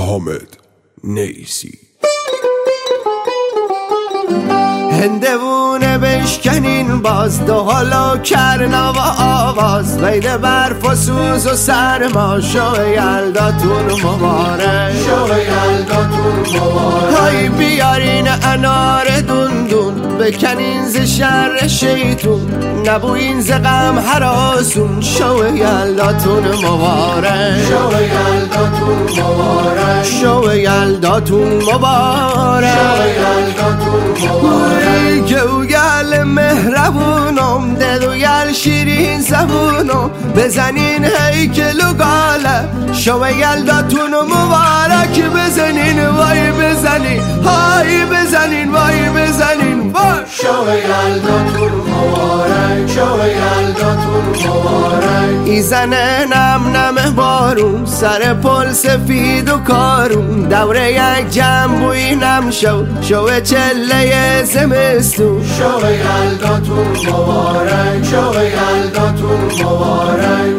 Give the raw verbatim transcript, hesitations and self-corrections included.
حامد نیسی. هندوونه بشکنین باز دو حالا کرنا و آواز، وید برف و سوز و سرما، شو یلداتون مبارک، شو یلداتون مبارک. های بیارین انار دون دون، بکنین ز شر شیطون، نبوین ز غم هراسون، شو یلداتون مبارک، شو یلداتون مبارک، شو یلداتون مبارک، شو یلداتون مبارک. گوگل مهربونم دلوگل شیرین زبونم، بزنین هیکل و گاله، شو یلداتون مبارک. بزنین وای بزنین های بزنین وای بزنین وای، شو یلداتون مبارک، شو یلداتون مبارک. ایزنه نم نم بارون، سر پل سفید و کارون، دوره یک جنبوی نم شو، شو چله زمستون، شو یلداتون مبارک، شو یلداتون مبارک.